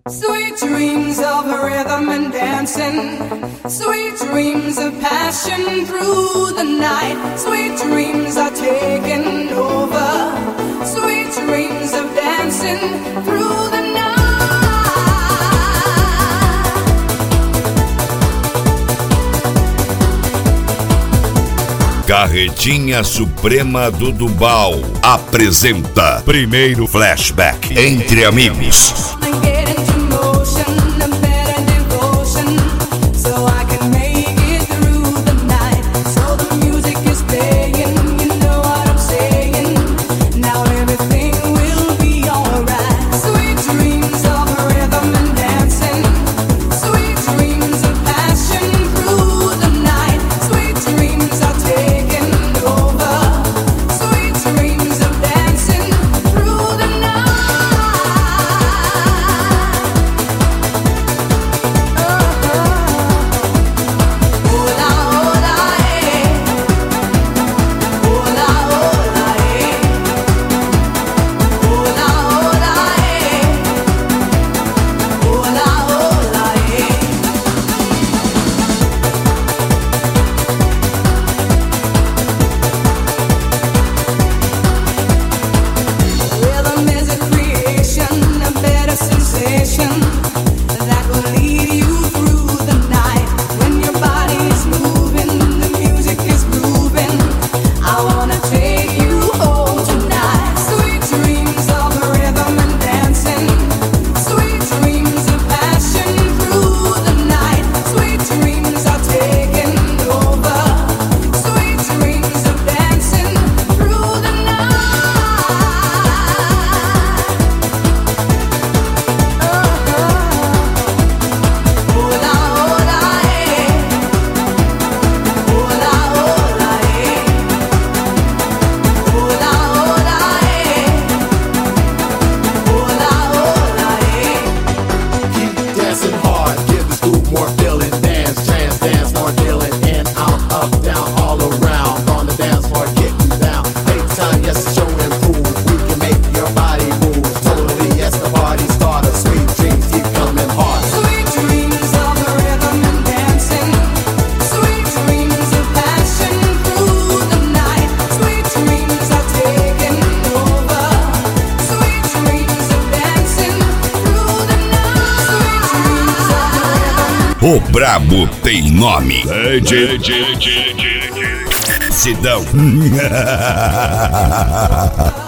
Sweet dreams of rhythm and dancing, sweet dreams of passion through the night. Sweet dreams are taking over, sweet dreams of dancing through the night. Carretinha Suprema do Dubal apresenta primeiro flashback Entre Amigos. O brabo tem nome. Sidão.